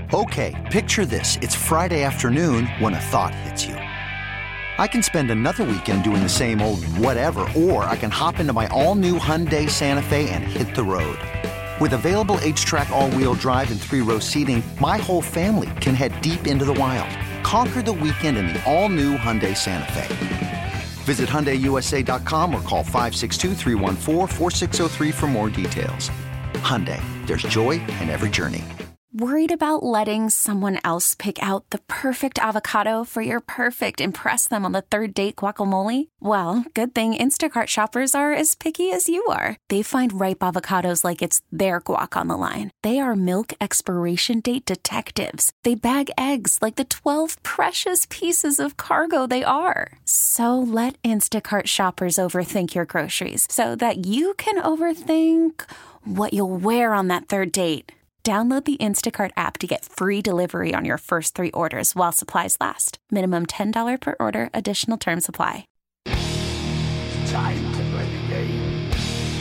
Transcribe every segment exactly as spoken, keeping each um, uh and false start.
Okay, picture this. It's Friday afternoon when a thought hits you. I can spend another weekend doing the same old whatever, or I can hop into my all-new Hyundai Santa Fe and hit the road. With available H-Track all-wheel drive and three-row seating, my whole family can head deep into the wild. Conquer the weekend in the all-new Hyundai Santa Fe. Visit Hyundai U S A dot com or call five six two, three one four, four six zero three for more details. Hyundai, there's joy in every journey. Worried about letting someone else pick out the perfect avocado for your perfect impress them on the third date guacamole? Well, good thing Instacart shoppers are as picky as you are. They find ripe avocados like it's their guac on the line. They are milk expiration date detectives. They bag eggs like the twelve precious pieces of cargo they are. So let Instacart shoppers overthink your groceries so that you can overthink what you'll wear on that third date. Download the Instacart app to get free delivery on your first three orders while supplies last. Minimum ten dollars per order. Additional terms apply. It's time to play the game.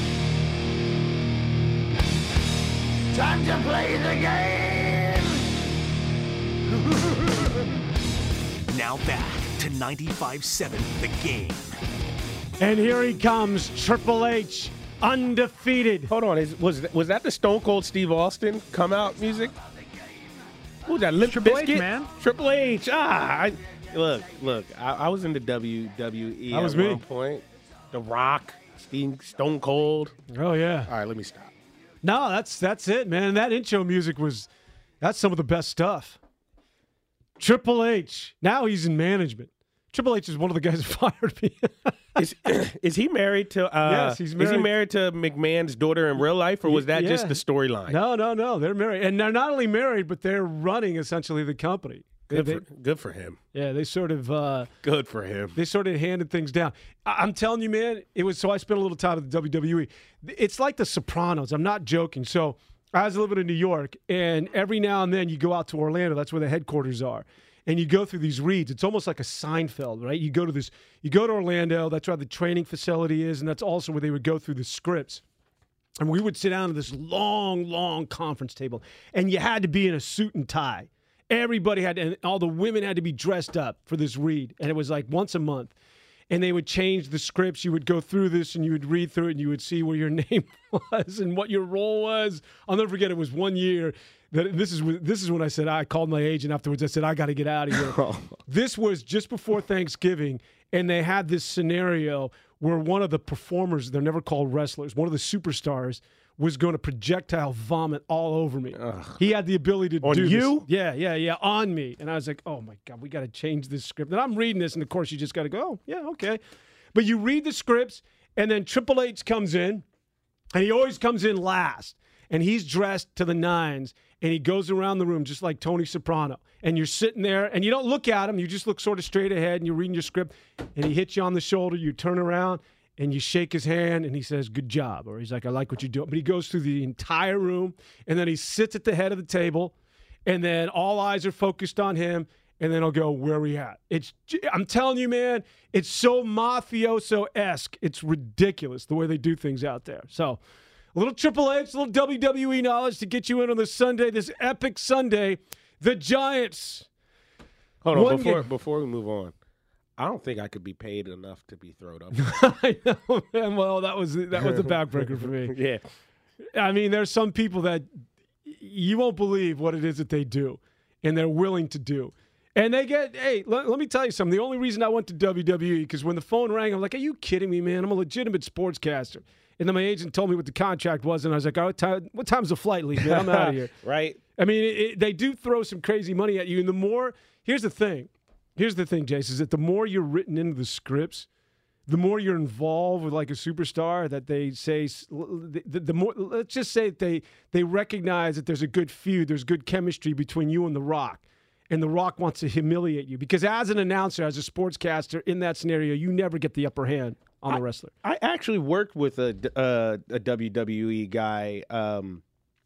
Time to play the game. Now back to ninety-five point seven The Game. And here he comes, Triple H. Undefeated. Hold on, is, was was that the Stone Cold Steve Austin come out music? What was that? Limp Triple Bizkit? H, man. Triple H. Ah, I, look, look. I, I was in the W W E That was at me. one point. The Rock, Steve, Stone Cold. Oh yeah. All right, let me stop. No, that's that's it, man. That intro music was that's some of the best stuff. Triple H. Now he's in management. Triple H is one of the guys who fired me. Is is he married to? Uh, Yes, he's Is he married. married to McMahon's daughter in real life, or was that Yeah. just the storyline? No, no, no. They're married, and they're not only married, but they're running essentially the company. Good They- for, good for him. yeah, they sort of uh, Good for him. they sort of handed things down. I- I'm telling you, man, it was so I spent a little time at the W W E. It's like The Sopranos. I'm not joking. So I was living in New York, and every now and then you go out to Orlando. That's where the headquarters are. And you go through these reads. It's almost like a Seinfeld, right? You go to this, you go to Orlando. That's where the training facility is, and that's also where they would go through the scripts. And we would sit down at this long, long conference table, and you had to be in a suit and tie. Everybody had to, and all the women had to be dressed up for this read, and it was like once a month. And they would change the scripts. You would go through this, and you would read through it, and you would see where your name was and what your role was. I'll never forget. It was one year that this is when- this is when I said I called my agent afterwards. I said I got to get out of here. This was just before Thanksgiving, and they had this scenario where one of the performers, they're never called wrestlers, one of the superstars was going to projectile vomit all over me. He had the ability to On do you? this. Yeah, yeah, yeah, on me. And I was like, oh my God, we got to change this script. And I'm reading this, and of course you just got to go, oh, yeah, okay. But you read the scripts, and then Triple H comes in, and he always comes in last. And he's dressed to the nines, and he goes around the room just like Tony Soprano. And you're sitting there, and you don't look at him. You just look sort of straight ahead, and you're reading your script. And he hits you on the shoulder. You turn around, and you shake his hand, and he says, good job. Or he's like, I like what you're doing. But he goes through the entire room, and then he sits at the head of the table, and then all eyes are focused on him, and then he'll go, where are we at? It's, I'm telling you, man, it's so mafioso-esque. It's ridiculous the way they do things out there. So a little Triple H, a little W W E knowledge to get you in on this Sunday, this epic Sunday. The Giants. Hold on, One before game. before we move on, I don't think I could be paid enough to be thrown up. I know, man. Well, that was that was a backbreaker for me. Yeah. I mean, there's some people that you won't believe what it is that they do, and they're willing to do. And they get, hey, let, let me tell you something. The only reason I went to W W E, because when the phone rang, I'm like, are you kidding me, man? I'm a legitimate sportscaster. And then my agent told me what the contract was, and I was like, oh, what, time, what time's the flight leave, man? I'm out of here. Right. I mean, it, it, they do throw some crazy money at you. And the more, here's the thing. Here's the thing, Jace, is that the more you're written into the scripts, the more you're involved with like a superstar, that they say, the, the, the more, let's just say that they, they recognize that there's a good feud, there's good chemistry between you and The Rock. And The Rock wants to humiliate you. Because as an announcer, as a sportscaster, in that scenario, you never get the upper hand on the wrestler. I actually worked with a, uh, a W W E guy um,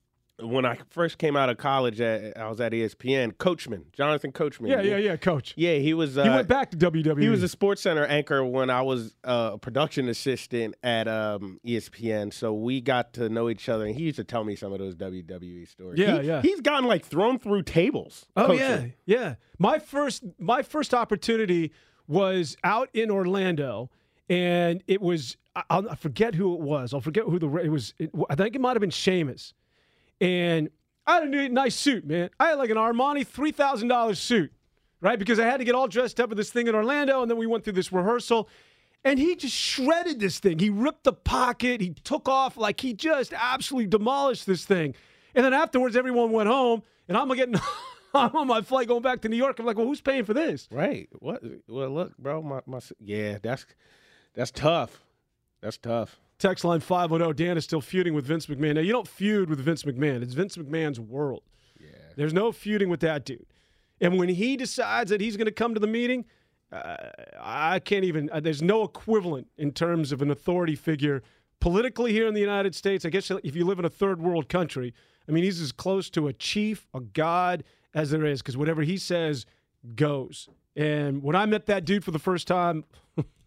when I first came out of college, at, I was at E S P N. Coachman, Jonathan Coachman. Yeah, yeah, yeah, Coach. Yeah, he was. Uh, he went back to W W E. He was a Sports Center anchor when I was uh, a production assistant at um, E S P N. So we got to know each other, and he used to tell me some of those W W E stories. Yeah, he, yeah. He's gotten like thrown through tables. Oh coaching. yeah, yeah. My first, my first opportunity was out in Orlando, and it was. I'll, I forget who it was. I'll forget who the it was. It, I think it might have been Sheamus. And I had a nice suit, man. I had like an Armani three thousand dollars suit, right? Because I had to get all dressed up with this thing in Orlando, and then we went through this rehearsal. And he just shredded this thing. He ripped the pocket. He took off like he just absolutely demolished this thing. And then afterwards, everyone went home, and I'm getting I'm on my flight going back to New York. I'm like, well, who's paying for this? Right. What? Well, look, bro. My, my yeah, that's that's tough. That's tough. Text line five one zero. Dan is still feuding with Vince McMahon. Now, you don't feud with Vince McMahon. It's Vince McMahon's world. Yeah. There's no feuding with that dude. And when he decides that he's going to come to the meeting, uh, I can't even uh, – there's no equivalent in terms of an authority figure politically here in the United States. I guess if you live in a third world country, I mean, he's as close to a chief, a god, as there is, because whatever he says goes. And when I met that dude for the first time –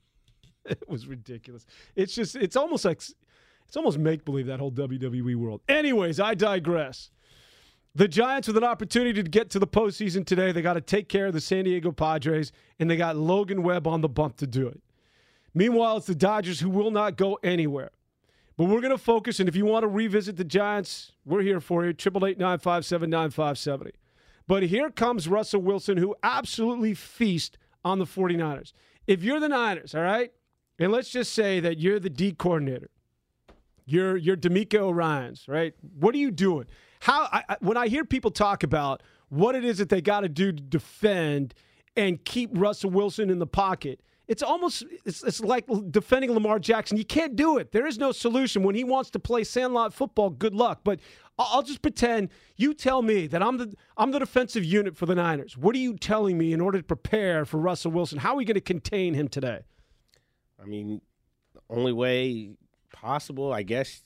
it was ridiculous. It's just, it's almost like, it's almost make-believe, that whole W W E world. Anyways, I digress. The Giants with an opportunity to get to the postseason today. They got to take care of the San Diego Padres, and they got Logan Webb on the bump to do it. Meanwhile, it's the Dodgers who will not go anywhere. But we're going to focus, and if you want to revisit the Giants, we're here for you, eight eight eight, nine five seven, nine five seven zero. But here comes Russell Wilson, who absolutely feast on the 49ers. If you're the Niners, all right, and let's just say that you're the D coordinator. You're you're D'Amico Ryans, right? What are you doing? How I, I, when I hear people talk about what it is that they got to do to defend and keep Russell Wilson in the pocket, it's almost it's, it's like defending Lamar Jackson. You can't do it. There is no solution. When he wants to play sandlot football, good luck. But I'll, I'll just pretend you tell me that I'm the I'm the defensive unit for the Niners. What are you telling me in order to prepare for Russell Wilson? How are we going to contain him today? I mean, the only way possible, I guess,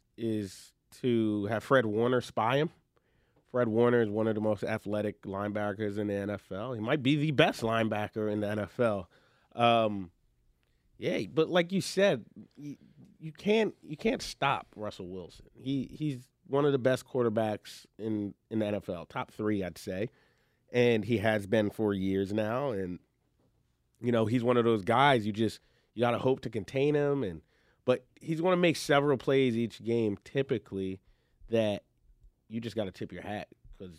is to have Fred Warner spy him. Fred Warner is one of the most athletic linebackers in the N F L. He might be the best linebacker in the N F L. Um, yeah, but like you said, you, you can't you can't stop Russell Wilson. He he's one of the best quarterbacks in, in the N F L, top three, I'd say, and he has been for years now. And you know, he's one of those guys you just you got to hope to contain him, and but he's going to make several plays each game, typically, that you just got to tip your hat, because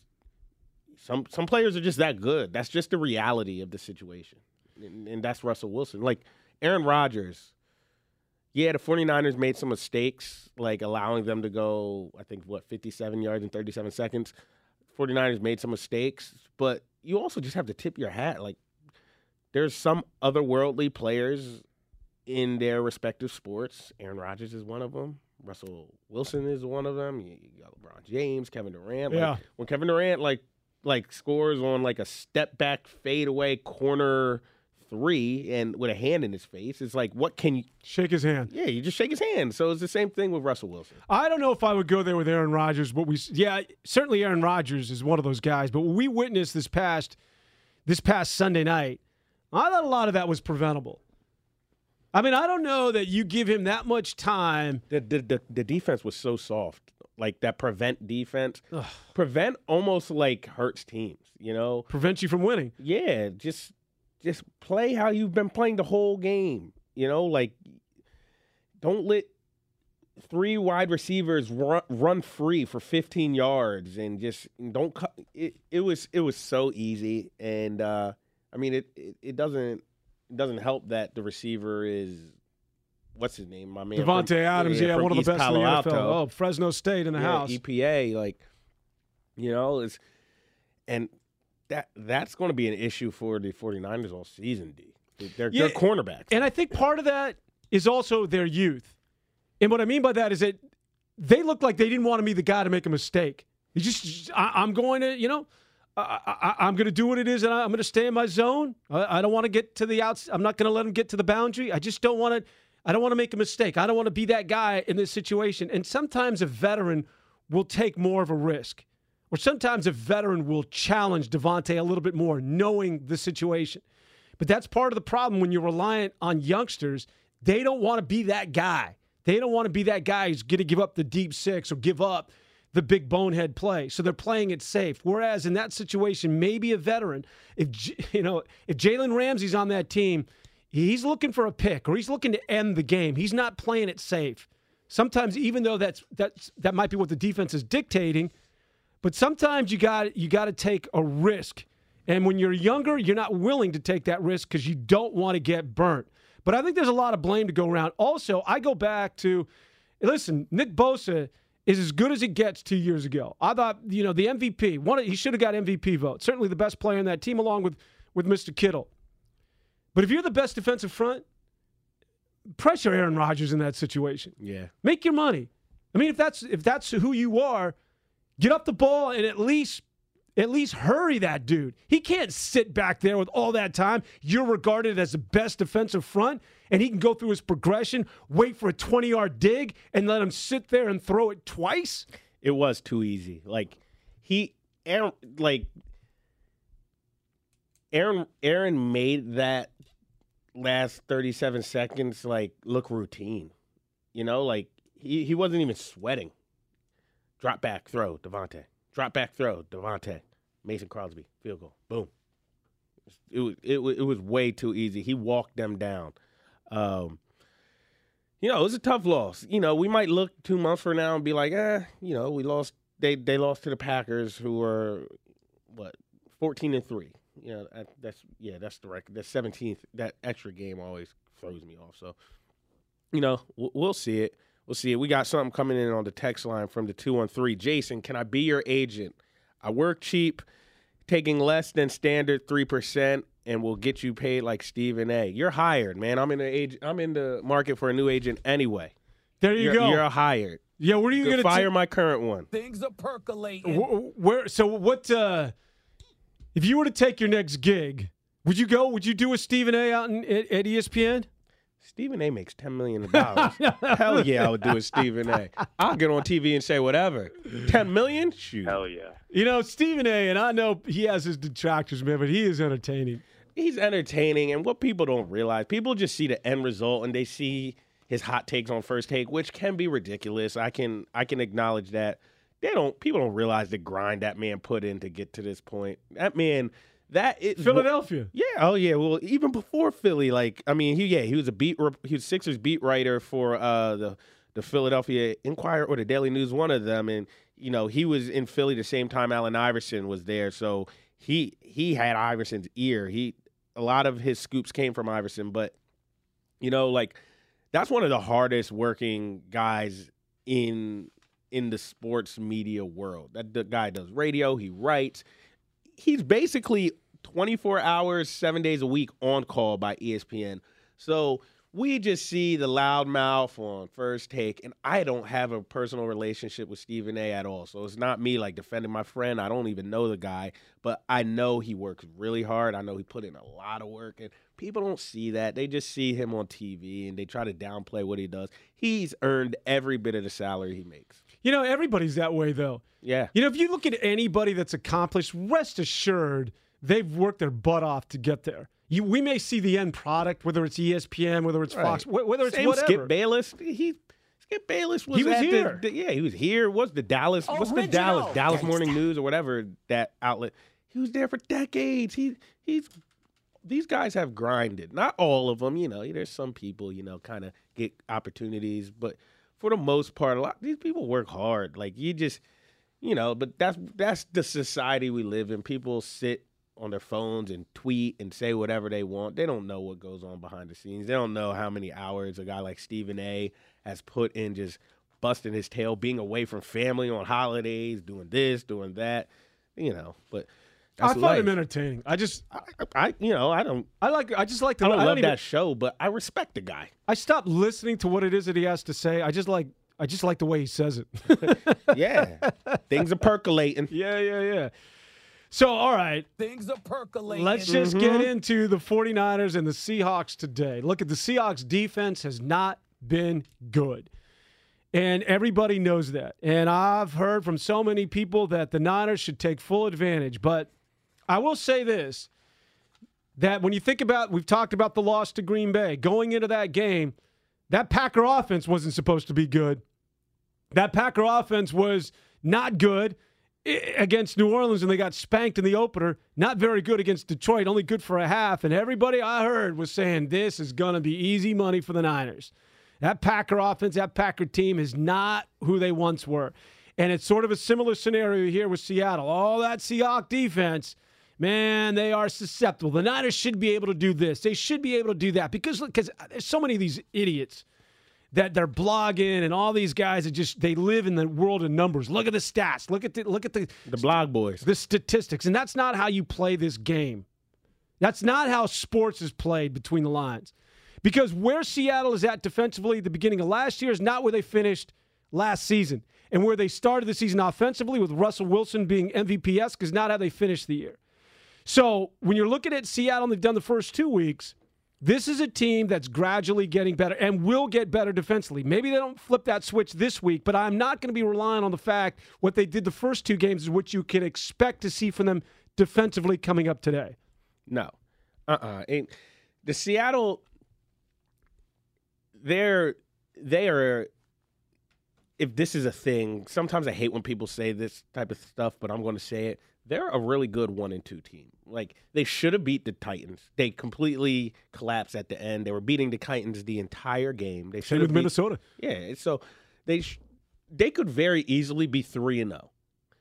some some players are just that good. That's just the reality of the situation, and, and that's Russell Wilson. Like Aaron Rodgers, yeah, the 49ers made some mistakes, like allowing them to go, I think, what, fifty-seven yards in thirty-seven seconds. 49ers made some mistakes, but you also just have to tip your hat. Like, there's some otherworldly players in their respective sports. Aaron Rodgers is one of them. Russell Wilson is one of them. You, you got LeBron James, Kevin Durant. Like, yeah. When Kevin Durant like like scores on like a step back fadeaway corner three and with a hand in his face, it's like, what can you shake his hand? Yeah, you just shake his hand. So it's the same thing with Russell Wilson. I don't know if I would go there with Aaron Rodgers, but we yeah, certainly Aaron Rodgers is one of those guys. But what we witnessed this past this past Sunday night, I thought a lot of that was preventable. I mean, I don't know that you give him that much time. The the the, the defense was so soft. Like that prevent defense. Ugh. Prevent almost like hurts teams, you know? Prevents you from winning. Yeah, just just play how you've been playing the whole game. You know, like don't let three wide receivers run, run free for fifteen yards and just don't cut. It, it was it was so easy, and uh, I mean it, it it doesn't it doesn't help that the receiver is what's his name, my man Devontae from, Adams, yeah, yeah one of the East best Palo in the N F L. Alto. Oh, Fresno State in the yeah, house. E P A, like you know, it's and that that's going to be an issue for the 49ers all season. D, they're, yeah, they're cornerbacks, and I think part of that is also their youth. And what I mean by that is that they look like they didn't want to be the guy to make a mistake. You just, I, I'm going to, you know, I, I, I'm going to do what it is, and I, I'm going to stay in my zone. I, I don't want to get to the outs. I'm not going to let them get to the boundary. I just don't want to. I don't want to make a mistake. I don't want to be that guy in this situation. And sometimes a veteran will take more of a risk. Or sometimes a veteran will challenge Davante a little bit more, knowing the situation. But that's part of the problem when you're reliant on youngsters. They don't want to be that guy. They don't want to be that guy who's going to give up the deep six or give up the big bonehead play. So they're playing it safe. Whereas in that situation, maybe a veteran, if you know, if Jalen Ramsey's on that team, he's looking for a pick or he's looking to end the game. He's not playing it safe. Sometimes, even though that's that's that might be what the defense is dictating, but sometimes you got you got to take a risk. And when you're younger, you're not willing to take that risk because you don't want to get burnt. But I think there's a lot of blame to go around. Also, I go back to, listen, Nick Bosa is as good as it gets two years ago. I thought, you know, the M V P, one, he should have got M V P vote. Certainly the best player in that team along with, with Mister Kittle. But if you're the best defensive front, pressure Aaron Rodgers in that situation. Yeah. Make your money. I mean, if that's if that's who you are, get up the ball and at least At least hurry that dude. He can't sit back there with all that time. You're regarded as the best defensive front, and he can go through his progression, wait for a twenty-yard dig, and let him sit there and throw it twice? It was too easy. Like, he, Aaron, like, Aaron, Aaron made that last thirty-seven seconds, like, look routine. You know, like, he, he wasn't even sweating. Drop back, throw, Davante. Drop back throw, Davante. Mason Crosby, field goal. Boom. It was, it, it was way too easy. He walked them down. Um, you know, it was a tough loss. You know, we might look two months from now and be like, eh, you know, we lost. They they lost to the Packers, who were, what, fourteen and three. You know, that, that's, yeah, that's the record. That seventeenth, that extra game always throws me off. So, you know, we'll, we'll see it. We'll see it. We got something coming in on the text line from the two one three. Jason, can I be your agent? I work cheap, taking less than standard three percent, and will get you paid like Stephen A. You're hired, man. I'm in the age. I'm in the market for a new agent anyway. There you you're, go. You're hired. Yeah, where are you going to fire t- my current one? Things are percolating. Where, where? So what? Uh, if you were to take your next gig, would you go? Would you do a Stephen A. out in, at, at E S P N? Stephen A. makes ten million dollars. Hell yeah, I would do a Stephen A. I'll get on T V and say whatever. ten million dollars? Shoot. Hell yeah. You know, Stephen A., and I know he has his detractors, man, but he is entertaining. He's entertaining, and what people don't realize, people just see the end result, and they see his hot takes on First Take, which can be ridiculous. I can I can acknowledge that. They don't. People don't realize the grind that man put in to get to this point. That man... That is Philadelphia. Yeah. Oh, yeah. Well, even before Philly, like I mean, he yeah, he was a beat. He was Sixers beat writer for uh, the the Philadelphia Inquirer or the Daily News, one of them, and you know he was in Philly the same time Allen Iverson was there, so he he had Iverson's ear. He a lot of his scoops came from Iverson, but you know, like that's one of the hardest working guys in in the sports media world. That the guy does radio, he writes. He's basically twenty-four hours, seven days a week on call by E S P N. So we just see the loudmouth on First Take, and I don't have a personal relationship with Stephen A. at all. So it's not me like defending my friend. I don't even know the guy, but I know he works really hard. I know he put in a lot of work, and people don't see that. They just see him on T V, and they try to downplay what he does. He's earned every bit of the salary he makes. You know, everybody's that way, though. Yeah. You know, if you look at anybody that's accomplished, rest assured they've worked their butt off to get there. You, we may see the end product, whether it's E S P N, whether it's Fox, right. wh- whether it's Same whatever. Skip Bayless, he Skip Bayless was, he was at here. The, the, yeah, he was here. What's the Dallas? Original. What's the Dallas? Dallas Gangsta. Morning News or whatever that outlet. He was there for decades. He he's these guys have grinded. Not all of them, you know. There's some people, you know, kind of get opportunities, but for the most part, a lot these people work hard. Like you just, you know, but that's that's the society we live in. People sit on their phones and tweet and say whatever they want. They don't know what goes on behind the scenes. They don't know how many hours a guy like Stephen A. has put in just busting his tail, being away from family on holidays, doing this, doing that, you know. But that's I find life. him entertaining. I just, I, I, you know, I don't, I like, I just like the. I don't I love don't even, that show, but I respect the guy. I stopped listening to what it is that he has to say. I just like, I just like the way he says it. Yeah, things are percolating. Yeah, yeah, yeah. So, all right. Things are percolating. Let's just Mm-hmm. get into the 49ers and the Seahawks today. Look at the Seahawks defense has not been good. And everybody knows that. And I've heard from so many people that the Niners should take full advantage. But I will say this, that when you think about, we've talked about the loss to Green Bay, going into that game, that Packer offense wasn't supposed to be good. That Packer offense was not good against New Orleans, and they got spanked in the opener. Not very good against Detroit, only good for a half. And everybody I heard was saying this is going to be easy money for the Niners. That Packer offense, that Packer team is not who they once were. And it's sort of a similar scenario here with Seattle. All that Seahawks defense, man, they are susceptible. The Niners should be able to do this. They should be able to do that because because there's so many of these idiots that they're blogging and all these guys that just they live in the world of numbers. Look at the stats. Look at the look at the the blog boys. The statistics. And that's not how you play this game. That's not how sports is played between the lines. Because where Seattle is at defensively at the beginning of last year is not where they finished last season. And where they started the season offensively with Russell Wilson being M V P-esque is not how they finished the year. So when you're looking at Seattle and they've done the first two weeks, this is a team that's gradually getting better and will get better defensively. Maybe they don't flip that switch this week, but I'm not going to be relying on the fact what they did the first two games is what you can expect to see from them defensively coming up today. No. Uh-uh. And the Seattle... They're, they are, if this is a thing, sometimes I hate when people say this type of stuff, but I'm going to say it. They're a really good one and two team. Like, they should have beat the Titans. They completely collapsed at the end. They were beating the Titans the entire game. They Same with beat, Minnesota. Yeah, so they sh- they could very easily be three and oh.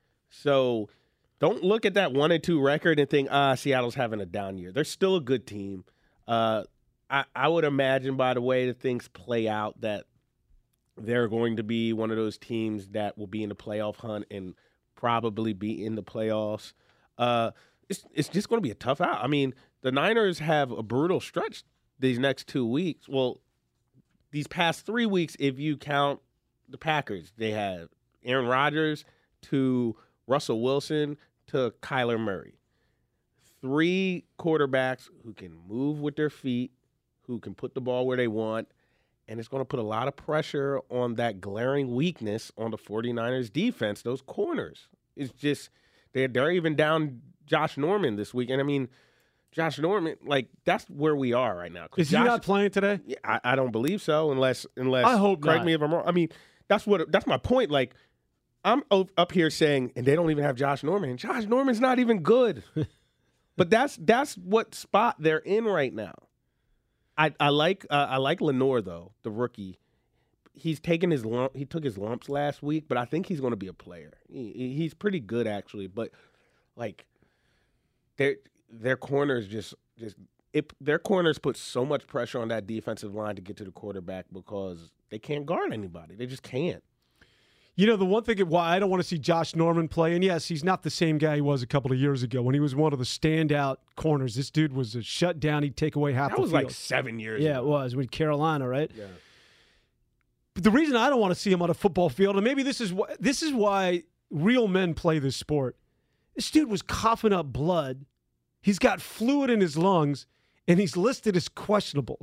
So don't look at that one and two record and think, ah, Seattle's having a down year. They're still a good team. Uh I, I would imagine by the way that things play out that they're going to be one of those teams that will be in the playoff hunt and probably be in the playoffs. Uh, it's it's just going to be a tough out. I mean, the Niners have a brutal stretch these next two weeks. Well, these past three weeks, if you count the Packers, they have Aaron Rodgers to Russell Wilson to Kyler Murray. Three quarterbacks who can move with their feet, who can put the ball where they want, and it's going to put a lot of pressure on that glaring weakness on the 49ers defense, those corners. It's just, they're, they're even down Josh Norman this week. And, I mean, Josh Norman, like, that's where we are right now. Is Josh, he not playing today? Yeah, I, I don't believe so, unless, unless I hope correct not. me if I'm wrong. I mean, that's what that's my point. Like, I'm up here saying, and they don't even have Josh Norman. And Josh Norman's not even good. But that's that's what spot they're in right now. I, I like uh, I like Lenore though, the rookie. He's taken his lump. He took his lumps last week, but I think he's going to be a player. He, he's pretty good actually, but like their their corners just just it, their corners put so much pressure on that defensive line to get to the quarterback because they can't guard anybody. They just can't. You know, the one thing why I don't want to see Josh Norman play, and yes, he's not the same guy he was a couple of years ago when he was one of the standout corners. This dude was a shutdown. He'd take away half that the was field. like seven years yeah, ago. it was with Carolina, right? Yeah. But the reason I don't want to see him on a football field, and maybe this is why, this is why real men play this sport. This dude was coughing up blood. He's got fluid in his lungs, and he's listed as questionable.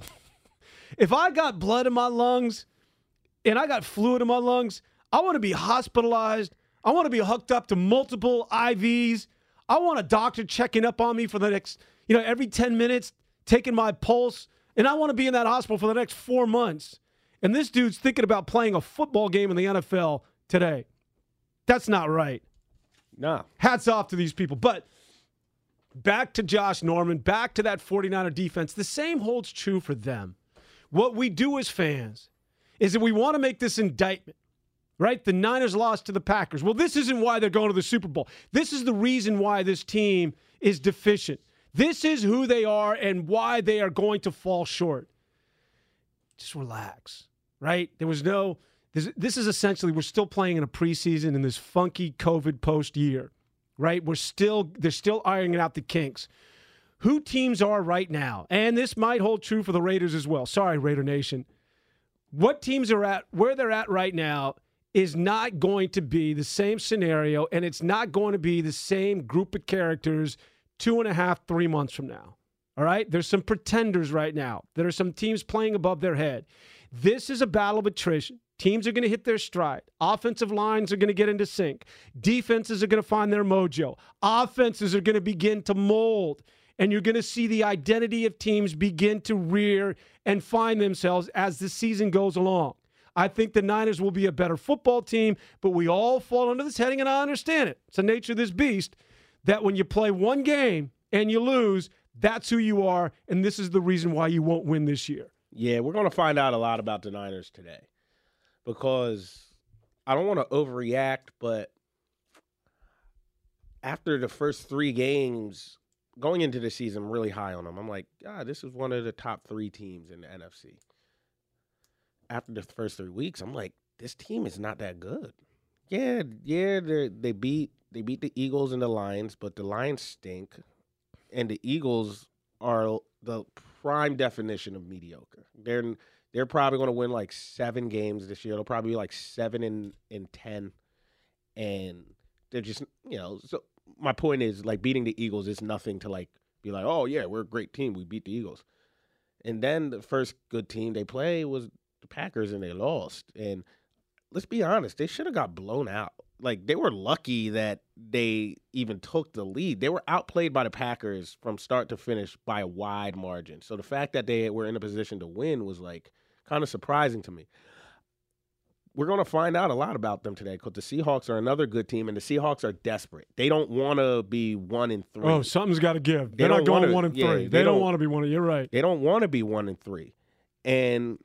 If I got blood in my lungs and I got fluid in my lungs, I want to be hospitalized. I want to be hooked up to multiple I Vs. I want a doctor checking up on me for the next, you know, every ten minutes, taking my pulse. And I want to be in that hospital for the next four months. And this dude's thinking about playing a football game in the N F L today. That's not right. No. Hats off to these people. But back to Josh Norman, back to that 49er defense. The same holds true for them. What we do as fans is that we want to make this indictment. Right? The Niners lost to the Packers. Well, this isn't why they're going to the Super Bowl. This is the reason why this team is deficient. This is who they are and why they are going to fall short. Just relax, right? There was no this, – this is essentially we're still playing in a preseason in this funky COVID post year, right? We're still – they're still ironing out the kinks. Who teams are right now, and this might hold true for the Raiders as well. Sorry, Raider Nation. What teams are at – where they're at right now – is not going to be the same scenario, and it's not going to be the same group of characters two and a half, three months from now. All right? There's some pretenders right now. There are some teams playing above their head. This is a battle of attrition. Teams are going to hit their stride. Offensive lines are going to get into sync. Defenses are going to find their mojo. Offenses are going to begin to mold. And you're going to see the identity of teams begin to rear and find themselves as the season goes along. I think the Niners will be a better football team, but we all fall under this heading, and I understand it. It's the nature of this beast that when you play one game and you lose, that's who you are, and this is the reason why you won't win this year. Yeah, we're going to find out a lot about the Niners today because I don't want to overreact, but after the first three games – going into the season, I'm really high on them. I'm like, God, this is one of the top three teams in the N F C. After the first three weeks, I'm like, this team is not that good. Yeah, yeah, they beat they beat the Eagles and the Lions, but the Lions stink, and the Eagles are the prime definition of mediocre. They're they're probably going to win like seven games this year. They'll probably be like seven and and ten, and they're just you know so. My point is, like, beating the Eagles is nothing to, like, be like, oh, yeah, we're a great team. We beat the Eagles. And then the first good team they play was the Packers, and they lost. And let's be honest, they should have got blown out. Like, they were lucky that they even took the lead. They were outplayed by the Packers from start to finish by a wide margin. So the fact that they were in a position to win was, like, kind of surprising to me. We're going to find out a lot about them today because the Seahawks are another good team, and the Seahawks are desperate. They don't want to be one and three. Oh, something's got to give. They're not going wanna, one and yeah, three. They, they don't, don't want to be one. You're right. They don't want to be one and three, and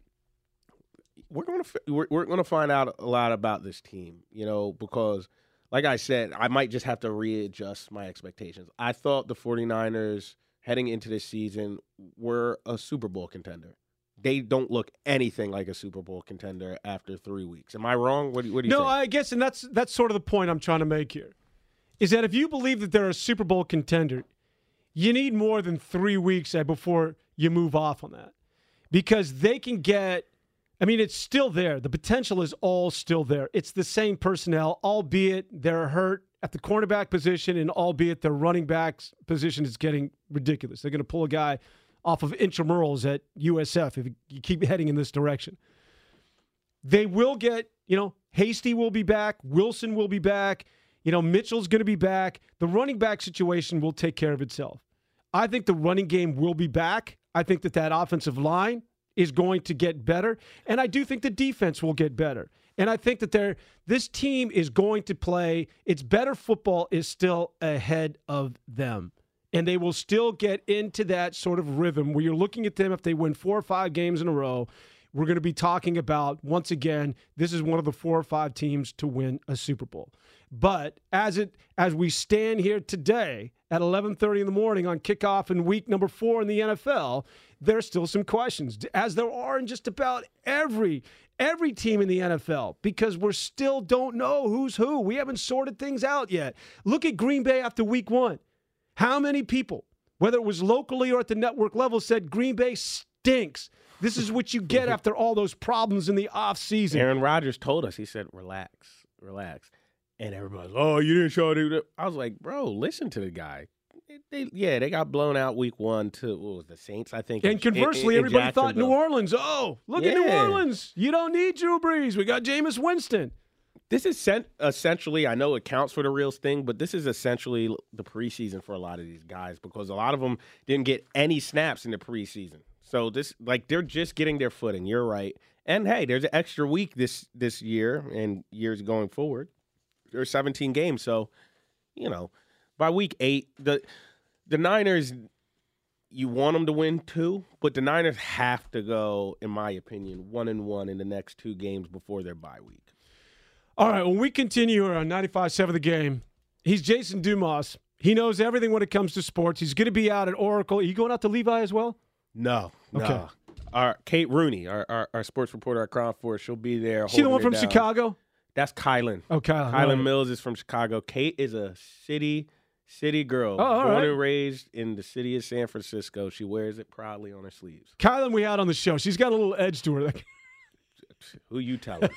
we're going to we're, we're going to find out a lot about this team. You know, because like I said, I might just have to readjust my expectations. I thought the 49ers heading into this season were a Super Bowl contender. They don't look anything like a Super Bowl contender after three weeks. Am I wrong? What do you, what do you no, think? No, I guess, and that's that's sort of the point I'm trying to make here, is that if you believe that they're a Super Bowl contender, you need more than three weeks before you move off on that. Because they can get, I mean, it's still there. The potential is all still there. It's the same personnel, albeit they're hurt at the cornerback position and albeit their running back's position is getting ridiculous. They're going to pull a guy off of intramurals at U S F if you keep heading in this direction. They will get, you know, Hasty will be back. Wilson will be back. You know, Mitchell's going to be back. The running back situation will take care of itself. I think the running game will be back. I think that that offensive line is going to get better. And I do think the defense will get better. And I think that they're, this team is going to play, its better football is still ahead of them. And they will still get into that sort of rhythm where you're looking at them if they win four or five games in a row. We're going to be talking about, once again, this is one of the four or five teams to win a Super Bowl. But as it as we stand here today at eleven thirty in the morning on kickoff in week number four in the N F L, there's still some questions, as there are in just about every every team in the N F L, because we still don't know who's who. We haven't sorted things out yet. Look at Green Bay after week one. How many people, whether it was locally or at the network level, said Green Bay stinks? This is what you get after all those problems in the offseason. Aaron Rodgers told us, he said, relax, relax. And everybody's, oh, you didn't show it. I was like, bro, listen to the guy. They, they, yeah, they got blown out week one to, what was the Saints, I think. And conversely, in, in, in everybody thought New Orleans, oh, look yeah. at New Orleans. You don't need Drew Brees. We got Jameis Winston. This is sent, essentially, I know it counts for the real thing, but this is essentially the preseason for a lot of these guys because a lot of them didn't get any snaps in the preseason. So this, like, they're just getting their footing. You're right. And hey, there's an extra week this this year and years going forward. There's seventeen games, so you know, by week eight, the the Niners, you want them to win two, but the Niners have to go, in my opinion, one and one in the next two games before their bye week. All right, when we continue here on ninety-five point seven The Game, he's Jason Dumas. He knows everything when it comes to sports. He's going to be out at Oracle. Are you going out to Levi as well? No, okay. no. Our Kate Rooney, our, our our sports reporter at Crown Force, she'll be there. She the one from down. Chicago? That's Kylan. Oh, Kylan. Kylan right. Mills is from Chicago. Kate is a city city girl, oh, all born right. and raised in the city of San Francisco. She wears it proudly on her sleeves. Kylan, we had on the show. She's got a little edge to her. Who you telling?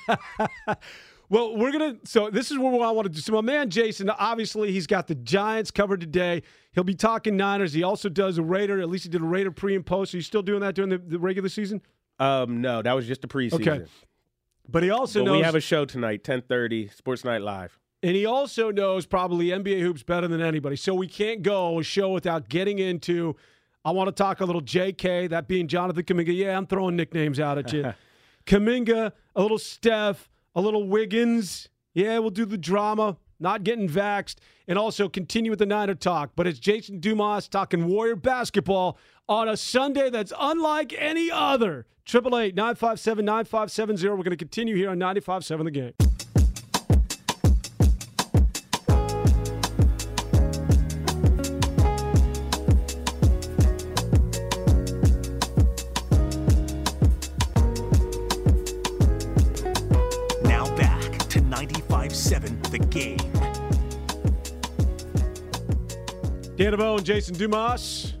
Well, we're going to – so this is what I want to do. So my man Jason, obviously he's got the Giants covered today. He'll be talking Niners. He also does a Raider. At least he did a Raider pre and post. Are you still doing that during the, the regular season? Um, no, that was just the preseason. Okay. But he also but knows we have a show tonight, ten thirty, Sports Night Live. And he also knows probably N B A hoops better than anybody. So we can't go a show without getting into, I want to talk a little J K, that being Jonathan Kuminga. Yeah, I'm throwing nicknames out at you. Kuminga, a little Steph, a little Wiggins. Yeah, we'll do the drama, not getting vaxxed, and also continue with the Niner talk. But it's Jason Dumas talking Warrior basketball on a Sunday that's unlike any other. eight eight eight, nine five seven, nine five seven zero. We're going to continue here on ninety-five point seven The Game. Now back to ninety-five point seven The Game. Dan DeVoe and Jason Dumas.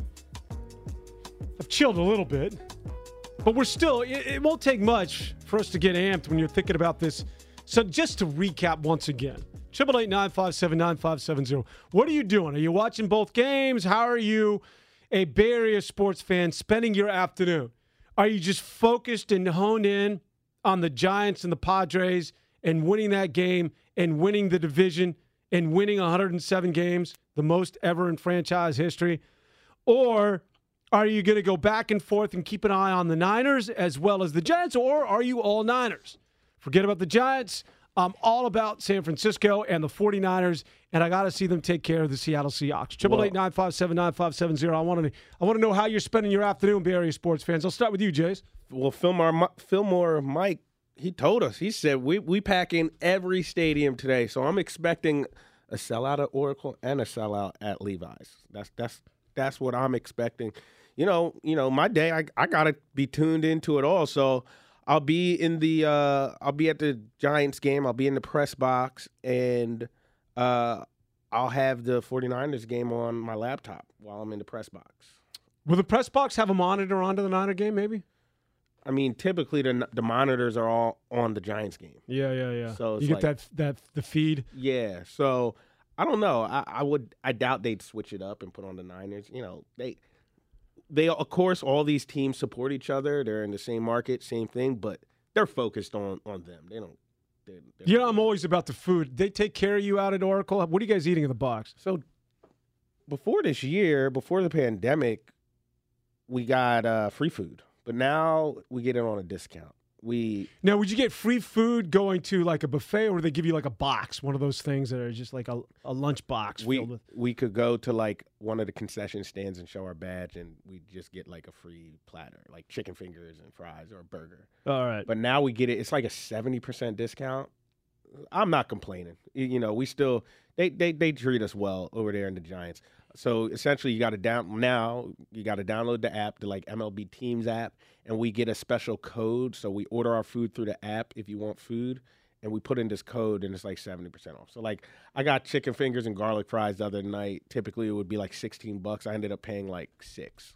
I've chilled a little bit, but we're still, it, it won't take much for us to get amped when you're thinking about this. So just to recap once again, eight eight eight, nine five seven, nine five seven zero. What are you doing? Are you watching both games? How are you, a Bay Area sports fan, spending your afternoon? Are you just focused and honed in on the Giants and the Padres and winning that game and winning the division and winning one hundred seven games, the most ever in franchise history? Or are you going to go back and forth and keep an eye on the Niners as well as the Giants, or are you all Niners? Forget about the Giants. I'm all about San Francisco and the 49ers, and I got to see them take care of the Seattle Seahawks. eight eight eight, nine five seven, nine five seven zero. I want to I want to know how you're spending your afternoon, Bay Area sports fans. I'll start with you, Jace. Well, Fillmore, Fillmore Mike, he told us. He said, we we pack in every stadium today, so I'm expecting a sellout at Oracle and a sellout at Levi's. That's that's that's what I'm expecting. You know, you know, my day, I I gotta be tuned into it all. So I'll be in the uh, I'll be at the Giants game. I'll be in the press box, and uh, I'll have the 49ers game on my laptop while I'm in the press box. Will the press box have a monitor onto the Niner game? Maybe. I mean, typically the the monitors are all on the Giants game. Yeah, yeah, yeah. So it's you get like, that that the feed. Yeah. So I don't know. I, I would. I doubt they'd switch it up and put on the Niners. You know, they. They, of course, all these teams support each other. They're in the same market, same thing, but they're focused on, on them. They don't. They're, they're yeah, I'm always about the food. They take care of you out at Oracle. What are you guys eating in the box? So before this year, before the pandemic, we got uh, free food, but now we get it on a discount. We now, would you get free food going to like a buffet, or would they give you like a box, one of those things that are just like a, a lunch box? We filled with... we could go to like one of the concession stands and show our badge, and we just get like a free platter, like chicken fingers and fries or a burger. All right, but now we get it. It's like a seventy percent discount. I'm not complaining. You know, we still they they they treat us well over there in the Giants. So essentially, you got to down now. You got to download the app, the like M L B Teams app, and we get a special code. So we order our food through the app if you want food, and we put in this code, and it's like seventy percent off. So like, I got chicken fingers and garlic fries the other night. Typically, it would be like sixteen bucks. I ended up paying like six.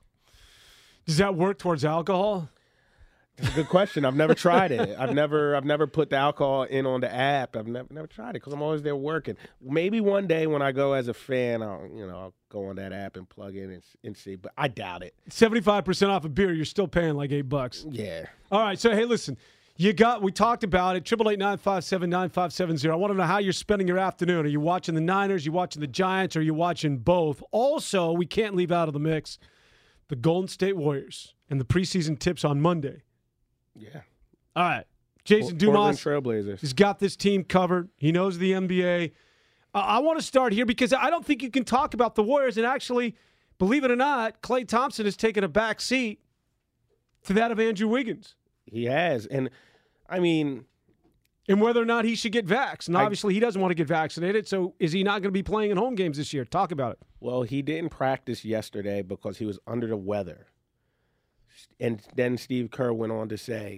Does that work towards alcohol? That's a good question. I've never tried it. I've never, I've never put the alcohol in on the app. I've never, never tried it because I'm always there working. Maybe one day when I go as a fan, I'll, you know, I'll go on that app and plug in and, and see. But I doubt it. seventy-five percent off a beer, you're still paying like eight bucks. Yeah. All right. So hey, listen, you got. We talked about it. Triple eight nine five seven nine five seven zero. I want to know how you're spending your afternoon. Are you watching the Niners? Are you watching the Giants? Or are you watching both? Also, we can't leave out of the mix the Golden State Warriors and the preseason tips on Monday. Yeah. All right. Jason Portland Dumas Trailblazers. has got this team covered. He knows the N B A. Uh, I want to start here because I don't think you can talk about the Warriors. And actually, believe it or not, Klay Thompson has taken a back seat to that of Andrew Wiggins. He has. And, I mean. And whether or not he should get vaxxed. And I, obviously, he doesn't want to get vaccinated. So is he not going to be playing in home games this year? Talk about it. Well, he didn't practice yesterday because he was under the weather. And then Steve Kerr went on to say,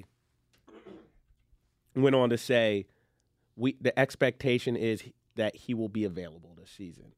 went on to say, we the expectation is that he will be available this season.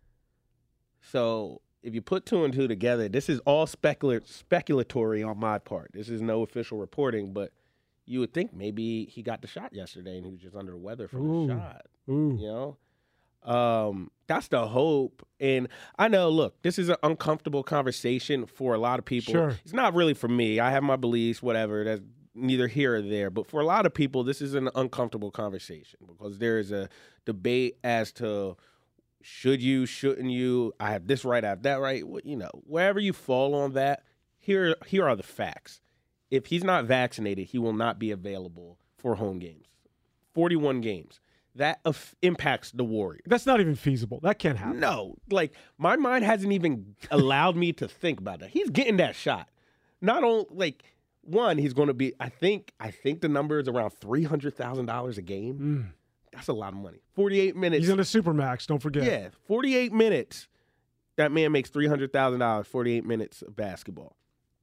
So if you put two and two together, this is all specula- speculatory on my part. This is no official reporting, but you would think maybe he got the shot yesterday and he was just under the weather for Ooh. the shot. Ooh. You know? Um, that's the hope. And I know, look, this is an uncomfortable conversation for a lot of people. Sure. It's not really for me. I have my beliefs, whatever. That's, neither here or there. But for a lot of people, this is an uncomfortable conversation because there is a debate as to should you, shouldn't you, I have this right, I have that right. Well, you know, wherever you fall on that, here, here are the facts. If he's not vaccinated, he will not be available for home games. forty-one games. That af- impacts the Warriors. That's not even feasible. That can't happen. No. Like, my mind hasn't even allowed me to think about that. He's getting that shot. Not only, like, one, he's going to be, I think, I think the number is around three hundred thousand dollars a game. Mm. That's a lot of money. forty-eight minutes. He's on a Supermax, don't forget. Yeah, forty-eight minutes. That man makes three hundred thousand dollars, forty-eight minutes of basketball.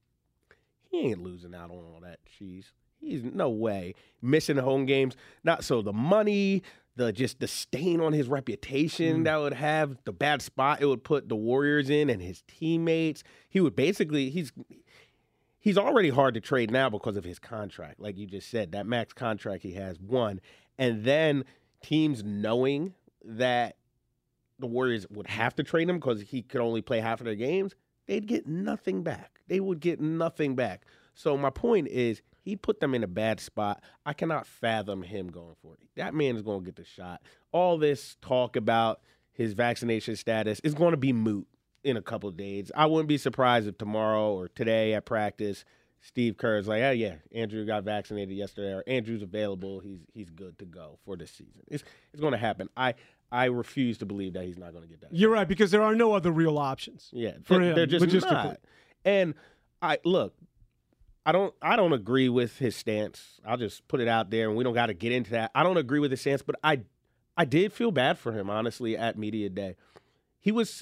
He ain't losing out on all that cheese. He's no way missing home games. Not so the money, the just the stain on his reputation mm. that would have, the bad spot it would put the Warriors in and his teammates. He would basically he's he's already hard to trade now because of his contract. Like you just said, that max contract he has, one. And then teams knowing that the Warriors would have to trade him because he could only play half of their games, they'd get nothing back. They would get nothing back. So my point is, he put them in a bad spot. I cannot fathom him going for it. That man is going to get the shot. All this talk about his vaccination status is going to be moot in a couple of days. I wouldn't be surprised if tomorrow or today at practice, Steve Kerr is like, oh, yeah, Andrew got vaccinated yesterday, or Andrew's available. He's he's good to go for this season. It's it's going to happen. I I refuse to believe that he's not going to get that. You're right, because there are no other real options. Yeah, for they're, him, they're just logistically. not. And I look, I don't I don't agree with his stance. I'll just put it out there, and we don't got to get into that. I don't agree with his stance, but I I did feel bad for him, honestly, at media day. He was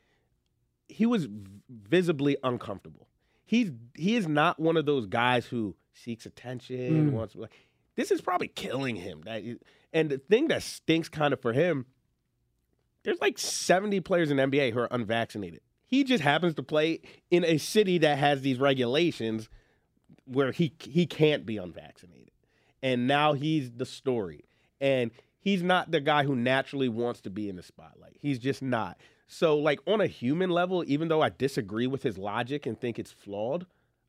he was visibly uncomfortable. He's he is not one of those guys who seeks attention. Mm. Wants this is probably killing him. That and the thing that stinks kind of for him, there's like seventy players in the N B A who are unvaccinated. He just happens to play in a city that has these regulations where he he can't be unvaccinated. And now he's the story. And he's not the guy who naturally wants to be in the spotlight. He's just not. So, like, on a human level, even though I disagree with his logic and think it's flawed,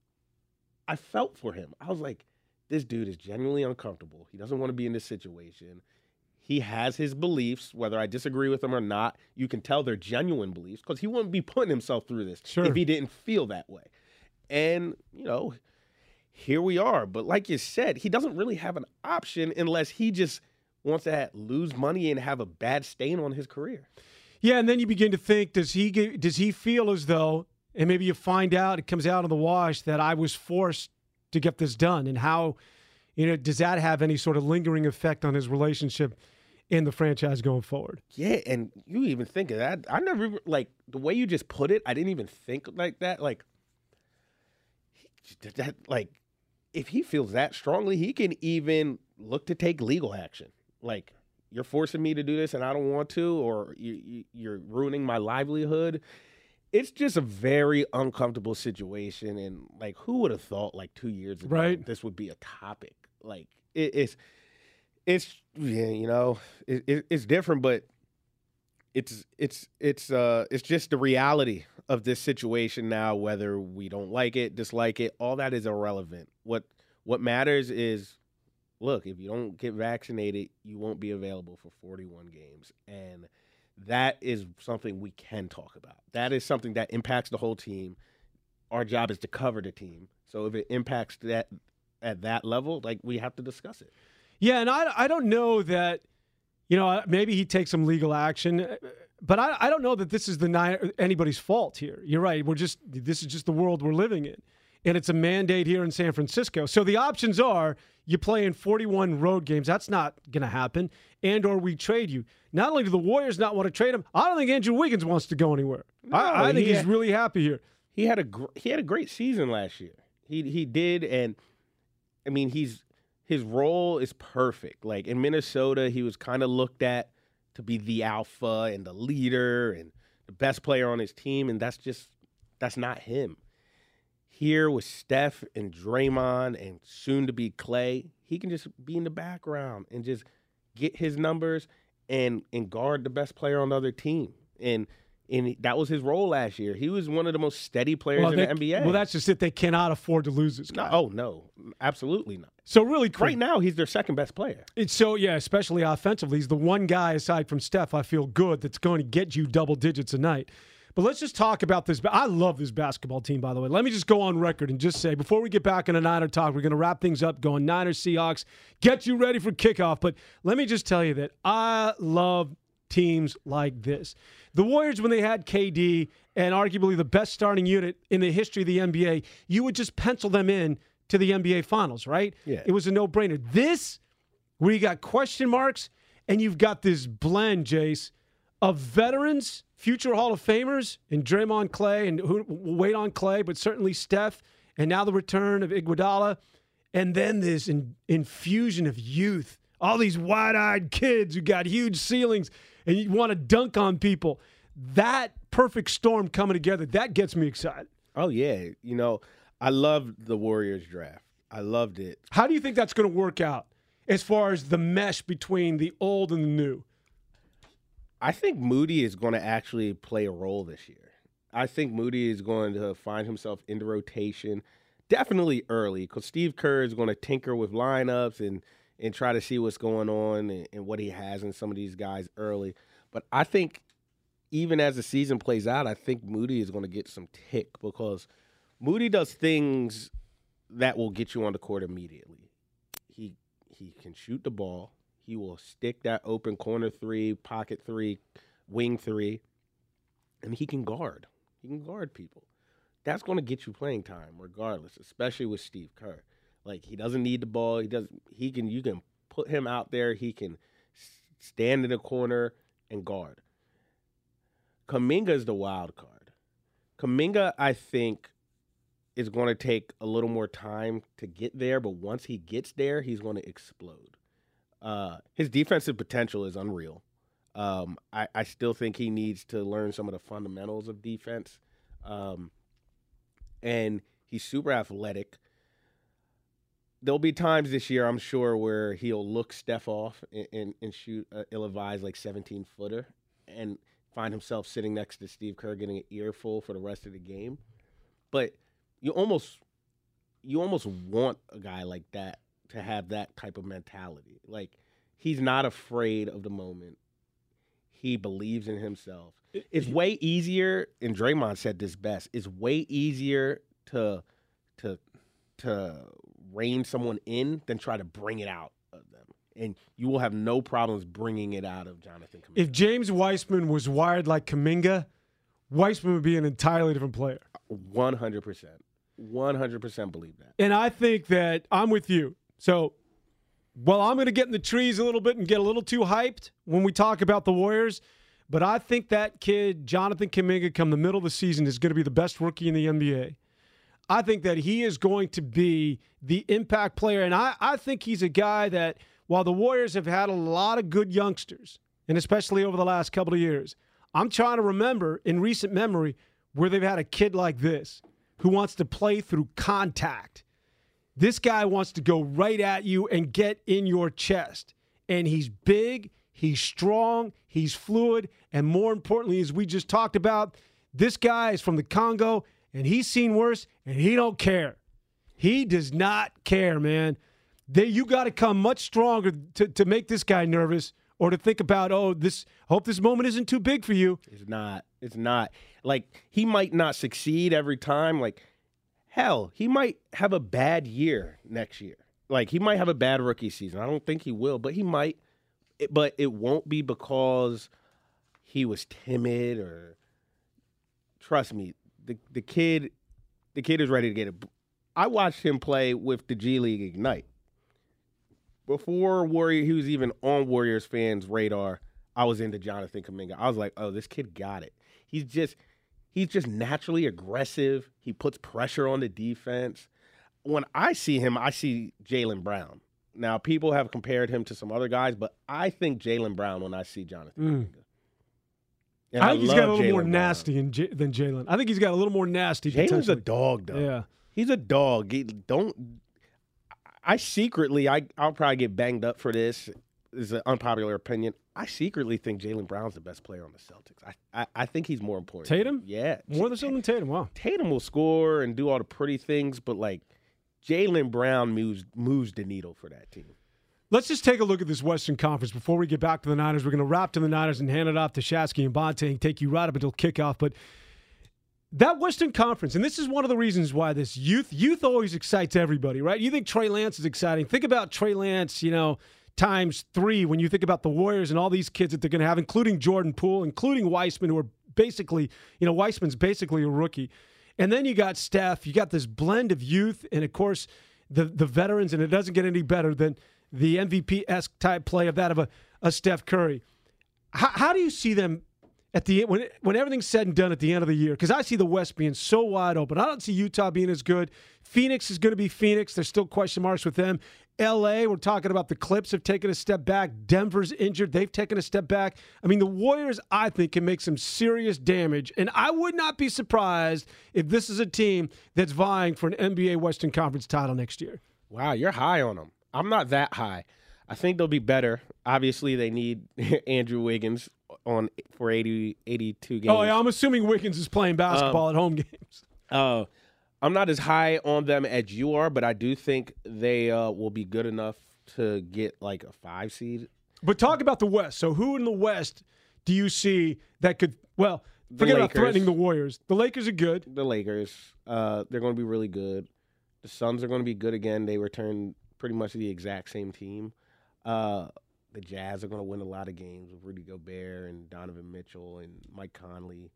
I felt for him. I was like, this dude is genuinely uncomfortable. He doesn't want to be in this situation. He has his beliefs, whether I disagree with them or not. You can tell they're genuine beliefs because he wouldn't be putting himself through this sure. if he didn't feel that way. And, you know, here we are. But like you said, he doesn't really have an option unless he just wants to have, lose money and have a bad stain on his career. Yeah, and then you begin to think, does he get, does he feel as though, and maybe you find out, it comes out in the wash, that I was forced to get this done, and how, you know, does that have any sort of lingering effect on his relationship in the franchise going forward? Yeah, and you even think of that. I never, like, the way you just put it, I didn't even think like that. Like, that, like, if he feels that strongly, he can even look to take legal action. Like, you're forcing me to do this and I don't want to, or you, you, you're ruining my livelihood. It's just a very uncomfortable situation. And, like, who would have thought, like, two years ago right. this would be a topic? Like, it, it's, it's, yeah, you know, it, it, it's different, but it's, it's, it's, uh, it's just the reality of this situation now, whether we don't like it, dislike it, all that is irrelevant. What, what matters is, look, if you don't get vaccinated, you won't be available for forty-one games. And that is something we can talk about. That is something that impacts the whole team. Our job is to cover the team. So if it impacts that at that level, like, we have to discuss it. Yeah, and I, I don't know that, you know, maybe he takes some legal action, but I, I don't know that this is the anybody's fault here. You're right. We're just this is just the world we're living in. And it's a mandate here in San Francisco. So the options are you play in forty-one road games. That's not going to happen. And or we trade you. Not only do the Warriors not want to trade him, I don't think Andrew Wiggins wants to go anywhere. No, I, I think he he's had, really happy here. He had a gr- he had a great season last year. He he did, and I mean he's his role is perfect. Like in Minnesota, he was kind of looked at to be the alpha and the leader and the best player on his team, and that's just that's not him. Here with Steph and Draymond and soon to be Clay, he can just be in the background and just get his numbers and and guard the best player on the other team. And And that was his role last year. He was one of the most steady players well, in they, the N B A. Well, that's just it. They cannot afford to lose this guy. No, oh, no. Absolutely not. So really, quick, right now, he's their second best player. It's so, yeah, especially offensively. He's the one guy, aside from Steph, I feel good that's going to get you double digits a night. But let's just talk about this. I love this basketball team, by the way. Let me just go on record and just say, before we get back into Niner talk, we're going to wrap things up going Niners, Seahawks, get you ready for kickoff. But let me just tell you that I love teams like this. The Warriors, when they had K D and arguably the best starting unit in the history of the N B A, you would just pencil them in to the N B A Finals, right? Yeah. It was a no-brainer. This, where you got question marks and you've got this blend, Jace, of veterans, future Hall of Famers, and Draymond Clay, and who will wait on Clay, but certainly Steph, and now the return of Iguodala, and then this in, infusion of youth. All these wide-eyed kids who got huge ceilings, and you want to dunk on people. That perfect storm coming together, that gets me excited. Oh, yeah. You know, I loved the Warriors draft. I loved it. How do you think that's going to work out as far as the mesh between the old and the new? I think Moody is going to actually play a role this year. I think Moody is going to find himself in the rotation, definitely early, because Steve Kerr is going to tinker with lineups and, and try to see what's going on and, and what he has in some of these guys early. But I think even as the season plays out, I think Moody is going to get some tick because Moody does things that will get you on the court immediately. He he can shoot the ball. He will stick that open corner three, pocket three, wing three, and he can guard. He can guard people. That's going to get you playing time regardless, especially with Steve Kerr. Like, he doesn't need the ball. He does. He can. You can put him out there. He can stand in the corner and guard. Kuminga is the wild card. Kuminga, I think, is going to take a little more time to get there, but once he gets there, he's going to explode. Uh, his defensive potential is unreal. Um, I, I still think he needs to learn some of the fundamentals of defense. Um, and he's super athletic. There'll be times this year, I'm sure, where he'll look Steph off and, and, and shoot an ill-advised like seventeen-footer and find himself sitting next to Steve Kerr getting an earful for the rest of the game. But you almost you almost want a guy like that to have that type of mentality. Like, he's not afraid of the moment. He believes in himself. It's way easier, and Draymond said this best, it's way easier to to to rein someone in than try to bring it out of them. And you will have no problems bringing it out of Jonathan Kuminga. If James Wiseman was wired like Kuminga, Wiseman would be an entirely different player. one hundred percent. one hundred percent believe that. And I think that I'm with you. So, well, I'm going to get in the trees a little bit and get a little too hyped when we talk about the Warriors, but I think that kid, Jonathan Kuminga, come the middle of the season is going to be the best rookie in the N B A. I think that he is going to be the impact player, and I, I think he's a guy that, while the Warriors have had a lot of good youngsters, and especially over the last couple of years, I'm trying to remember in recent memory where they've had a kid like this who wants to play through contact. This guy wants to go right at you and get in your chest. And he's big, he's strong, he's fluid, and more importantly, as we just talked about, this guy is from the Congo, and he's seen worse, and he don't care. He does not care, man. They, you got to come much stronger to, to make this guy nervous or to think about, oh, this. hope this moment isn't too big for you. It's not. It's not. Like, he might not succeed every time. Like, hell, he might have a bad year next year. Like, he might have a bad rookie season. I don't think he will, but he might. It, but it won't be because he was timid or – trust me, the the kid the kid is ready to get it. I watched him play with the G League Ignite. Before Warrior, he was even on Warriors fans' radar, I was into Jonathan Kuminga. I was like, oh, this kid got it. He's just he's just naturally aggressive. He puts pressure on the defense. When I see him, I see Jaylen Brown. Now, people have compared him to some other guys, but I think Jaylen Brown when I see Jonathan Mm. Kuminga. And I think I he's love got a little Jaylen more Brown. nasty in J- than Jalen. I think he's got a little more nasty. Jalen's a potentially. dog, though. Yeah. He's a dog. He, don't. I secretly, I, I'll probably get banged up for this. is an unpopular opinion. I secretly think Jaylen Brown's the best player on the Celtics. I, I, I think he's more important. Tatum? Yeah. More than than Tatum, wow. Tatum will score and do all the pretty things, but, like, Jaylen Brown moves moves the needle for that team. Let's just take a look at this Western Conference before we get back to the Niners. We're going to wrap to the Niners and hand it off to Shasky and Bonte and take you right up until kickoff. But that Western Conference, and this is one of the reasons why this youth, youth always excites everybody, right? You think Trey Lance is exciting. Think about Trey Lance, you know, times three when you think about the Warriors and all these kids that they're going to have, including Jordan Poole, including Weissman, who are basically, you know, Weissman's basically a rookie. And then you got Steph. You got this blend of youth and, of course, the the veterans, and it doesn't get any better than the M V P-esque type play of that of a, a Steph Curry. How, how do you see them at the when when everything's said and done at the end of the year? Because I see the West being so wide open. I don't see Utah being as good. Phoenix is going to be Phoenix. There's still question marks with them. L A, we're talking about the Clips have taken a step back. Denver's injured. They've taken a step back. I mean, the Warriors, I think, can make some serious damage. And I would not be surprised if this is a team that's vying for an N B A Western Conference title next year. Wow, you're high on them. I'm not that high. I think they'll be better. Obviously, they need Andrew Wiggins on for eighty, eighty-two games. Oh, yeah, I'm assuming Wiggins is playing basketball um, at home games. Uh, I'm not as high on them as you are, but I do think they uh, will be good enough to get like a five seed. But talk about the West. So who in the West do you see that could, well, forget about threatening the Warriors. The Lakers are good. The Lakers, uh, they're going to be really good. The Suns are going to be good again. They return pretty much the exact same team. Uh, the Jazz are going to win a lot of games with Rudy Gobert and Donovan Mitchell and Mike Conley.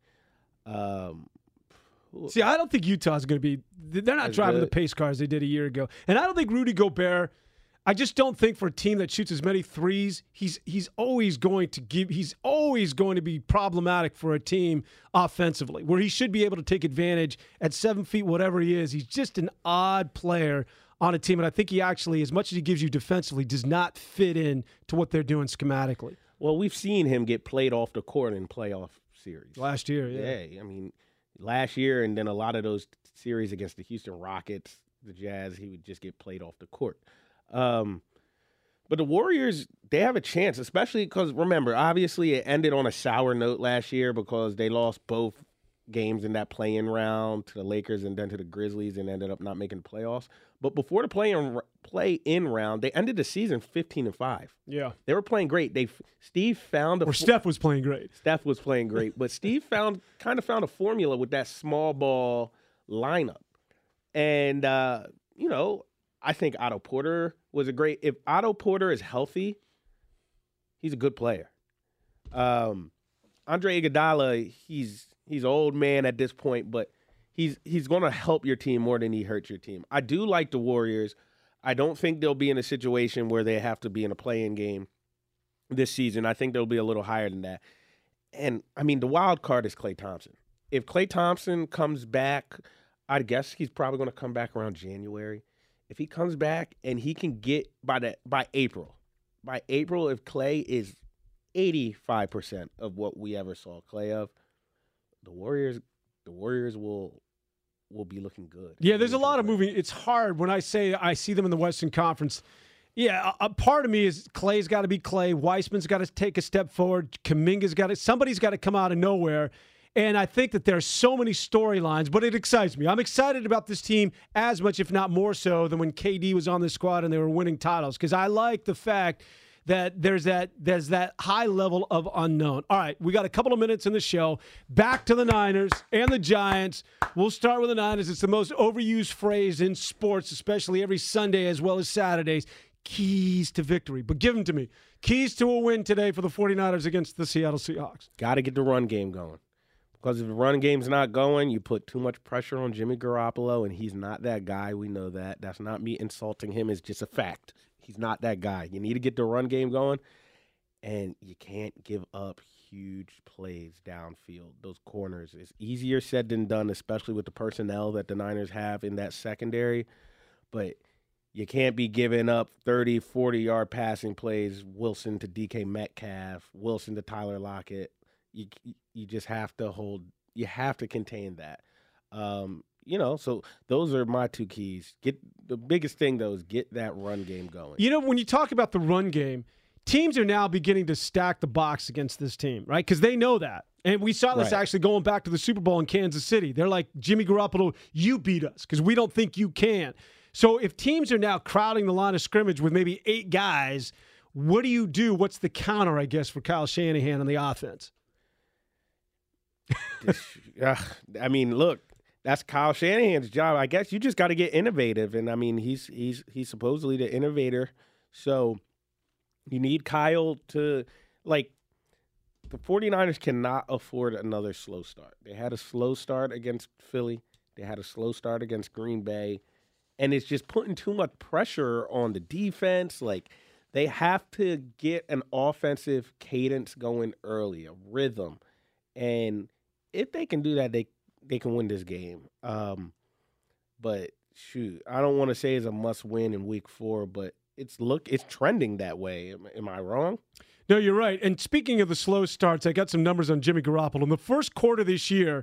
Um, See, I don't think Utah's going to be – they're not driving the pace cars they did a year ago. And I don't think Rudy Gobert – I just don't think for a team that shoots as many threes, he's he's always going to give – he's always going to be problematic for a team offensively, where he should be able to take advantage at seven feet, whatever he is. He's just an odd player on a team. And I think he actually, as much as he gives you defensively, does not fit in to what they're doing schematically. Well, we've seen him get played off the court in playoff series. Last year, yeah. Yeah, I mean – last year, and then a lot of those series against the Houston Rockets, the Jazz, he would just get played off the court. Um, but the Warriors, they have a chance, especially because, remember, obviously it ended on a sour note last year because they lost both games in that play-in round to the Lakers and then to the Grizzlies and ended up not making the playoffs. But before the play-in play-in round, they ended the season fifteen and five. Yeah, they were playing great. They Steve found a or Steph was playing great. Steph was playing great, but Steve found kind of found a formula with that small ball lineup, and uh, you know, I think Otto Porter was a great. If Otto Porter is healthy, he's a good player. Um, Andre Iguodala, he's he's an old man at this point, but he's he's going to help your team more than he hurts your team. I do like the Warriors. I don't think they'll be in a situation where they have to be in a play-in game this season. I think they'll be a little higher than that. And, I mean, the wild card is Klay Thompson. If Klay Thompson comes back, I guess he's probably going to come back around January. If he comes back and he can get by the, by April, by April, if Klay is eighty-five percent of what we ever saw Klay of, the Warriors, the Warriors will will be looking good. Yeah, there's a lot of moving. It's hard when I say I see them in the Western Conference. Yeah, a, a part of me is Clay's got to be Klay. Weissman's got to take a step forward. Kuminga's got to. Somebody's got to come out of nowhere. And I think that there are so many storylines, but it excites me. I'm excited about this team as much, if not more so, than when K D was on the squad and they were winning titles. Because I like the fact that there's that there's that high level of unknown. All right, we got a couple of minutes in the show. Back to the Niners and the Giants. We'll start with the Niners. It's the most overused phrase in sports, especially every Sunday as well as Saturdays. Keys to victory. But give them to me. Keys to a win today for the 49ers against the Seattle Seahawks. Got to get the run game going. Because if the run game's not going, you put too much pressure on Jimmy Garoppolo, and he's not that guy. We know that. That's not me insulting him. It's just a fact. He's not that guy. You need to get the run game going, and you can't give up huge plays downfield. Those corners, it's easier said than done, especially with the personnel that the Niners have in that secondary. But you can't be giving up thirty, forty-yard passing plays, Wilson to D K Metcalf, Wilson to Tyler Lockett. You you just have to hold – you have to contain that. Um You know, so those are my two keys. Get the biggest thing, though, is get that run game going. You know, when you talk about the run game, teams are now beginning to stack the box against this team, right? Because they know that. And we saw this right. actually going back to the Super Bowl in Kansas City. They're like, Jimmy Garoppolo, you beat us because we don't think you can. So if teams are now crowding the line of scrimmage with maybe eight guys, what do you do? What's the counter, I guess, for Kyle Shanahan on the offense? uh, I mean, look, that's Kyle Shanahan's job. I guess you just got to get innovative. And, I mean, he's he's he's supposedly the innovator. So you need Kyle to, like, the 49ers cannot afford another slow start. They had a slow start against Philly. They had a slow start against Green Bay. And it's just putting too much pressure on the defense. Like, they have to get an offensive cadence going early, a rhythm. And if they can do that, they they can win this game. Um, but, shoot, I don't want to say it's a must-win in week four, but it's look it's trending that way. Am, am I wrong? No, you're right. And speaking of the slow starts, I got some numbers on Jimmy Garoppolo. In the first quarter this year,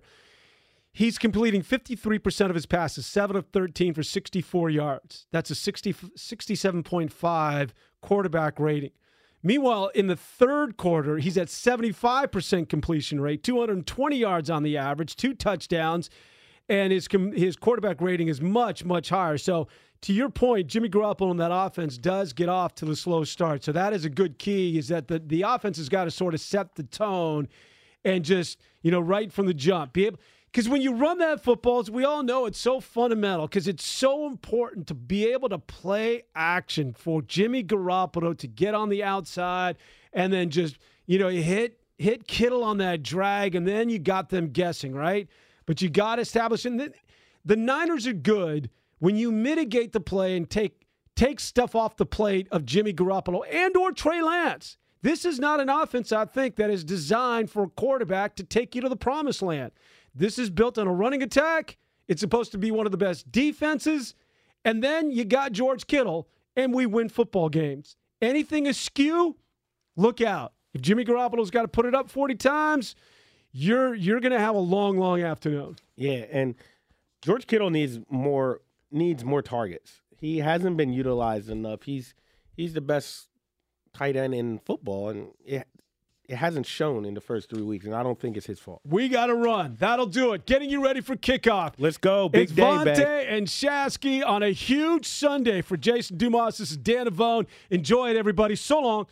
he's completing fifty-three percent of his passes, seven of thirteen for sixty-four yards. That's a sixty, sixty-seven point five quarterback rating. Meanwhile, in the third quarter, he's at seventy-five percent completion rate, two hundred twenty yards on the average, two touchdowns, and his his quarterback rating is much, much higher. So to your point, Jimmy Garoppolo in that offense does get off to the slow start. So that is a good key, is that the, the offense has got to sort of set the tone and just, you know, right from the jump. Be able, because when you run that football, as we all know, it's so fundamental because it's so important to be able to play action for Jimmy Garoppolo to get on the outside and then just, you know, you hit, hit Kittle on that drag and then you got them guessing, right? But you got to establish, and the, the Niners are good when you mitigate the play and take take stuff off the plate of Jimmy Garoppolo and or Trey Lance. This is not an offense, I think, that is designed for a quarterback to take you to the promised land. This is built on a running attack. It's supposed to be one of the best defenses. And then you got George Kittle, and we win football games. Anything askew, look out. If Jimmy Garoppolo's got to put it up forty times, you're you're going to have a long, long afternoon. Yeah, and George Kittle needs more needs more targets. He hasn't been utilized enough. He's he's the best tight end in football, and it, it hasn't shown in the first three weeks, and I don't think it's his fault. We got to run. That'll do it. Getting you ready for kickoff. Let's go. Big it's day, Vontae babe. and Shasky on a huge Sunday for Jason Dumas. This is Dan Avone. Enjoy it, everybody. So long.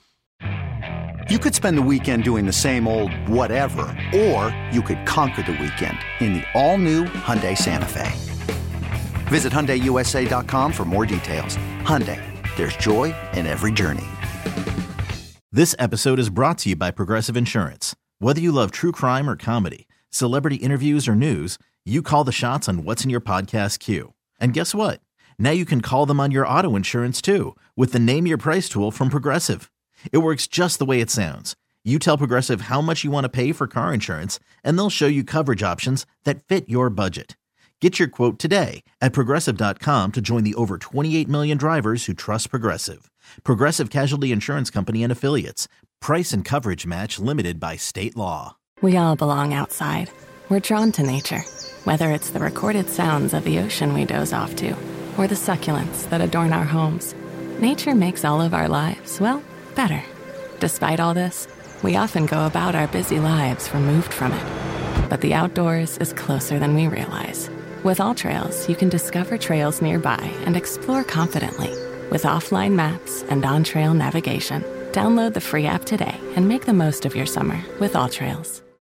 You could spend the weekend doing the same old whatever, or you could conquer the weekend in the all-new Hyundai Santa Fe. Visit Hyundai U S A dot com for more details. Hyundai, there's joy in every journey. This episode is brought to you by Progressive Insurance. Whether you love true crime or comedy, celebrity interviews or news, you call the shots on what's in your podcast queue. And guess what? Now you can call them on your auto insurance too with the Name Your Price tool from Progressive. It works just the way it sounds. You tell Progressive how much you want to pay for car insurance, and they'll show you coverage options that fit your budget. Get your quote today at Progressive dot com to join the over twenty-eight million drivers who trust Progressive. Progressive Casualty Insurance Company and Affiliates. Price and coverage match limited by state law. We all belong outside. We're drawn to nature, whether it's the recorded sounds of the ocean we doze off to or the succulents that adorn our homes. Nature makes all of our lives, well, better. Despite all this, we often go about our busy lives removed from it. But the outdoors is closer than we realize. With AllTrails, you can discover trails nearby and explore confidently. With offline maps and on-trail navigation, download the free app today and make the most of your summer with AllTrails.